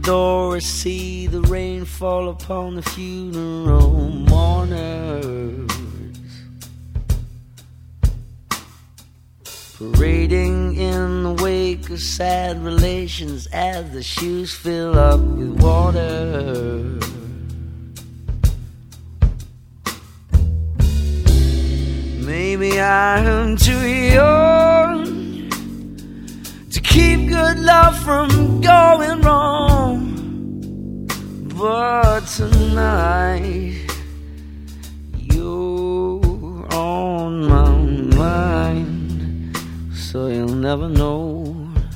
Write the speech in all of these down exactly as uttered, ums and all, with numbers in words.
door, I see the rain fall upon the funeral mourners, parading in the wake of sad relations as the shoes fill up with water. Maybe I am too young to keep good love from going wrong, but tonight you're on my mind, so you'll never know.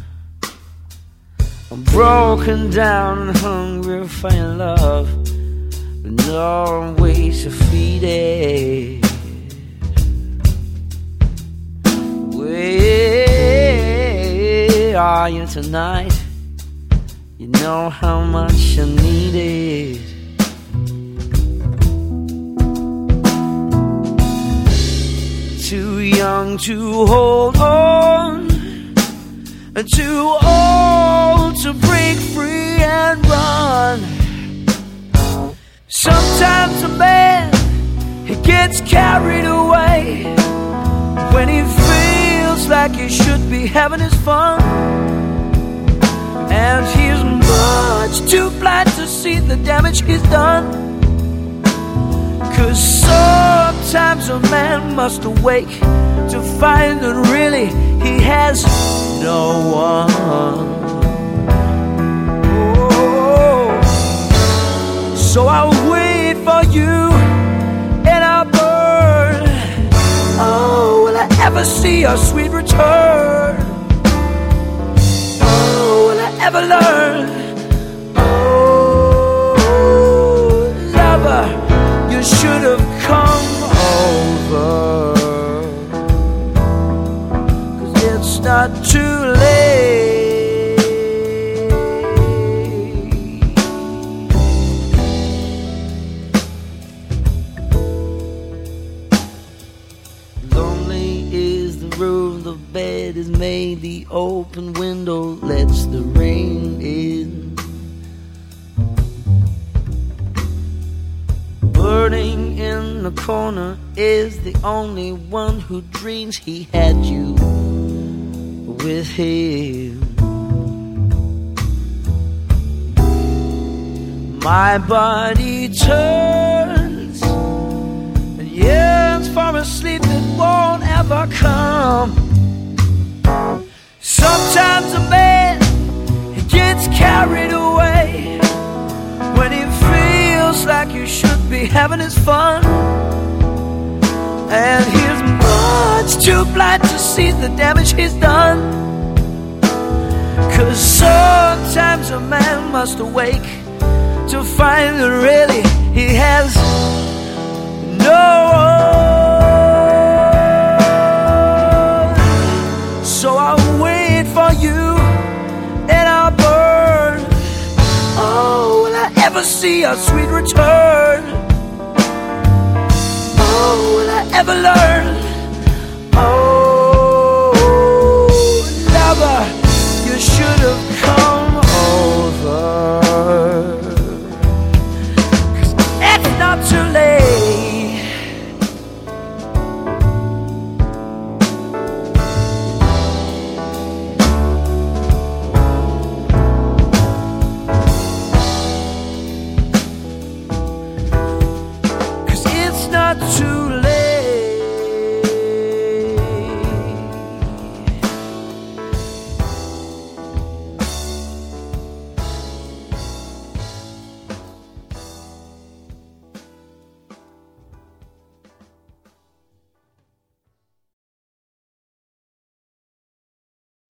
I'm broken down and hungry for your love, with no ways to feed it. Where are you tonight? You know how much I need it. Too young to hold on, and too old to break free and run. Sometimes a man, he gets carried away when he feels like he should be having his fun, and he's much too blind to see the damage he's done. 'Cause sometimes a man must awake to find that really he has no one. Oh, so I'll wait for you and I'll burn. Oh, will I ever see your sweet return? Oh, will I ever learn? Oh, lover, you should have come over, 'cause it's not too late. Lonely is the room, the bed is made, the open window lets the rain in. Burning in the corner is the only one who dreams he had you with him. My body turns and yearns for a sleep that won't ever come. Sometimes a man, he gets carried away when he feels like he should be having his fun, and he's much too blind to see the damage he's done. 'Cause sometimes a man must awake to find that really he has no one. So I'll wait for you and I'll burn. Oh, will I ever see a sweet return? Oh, will I ever learn?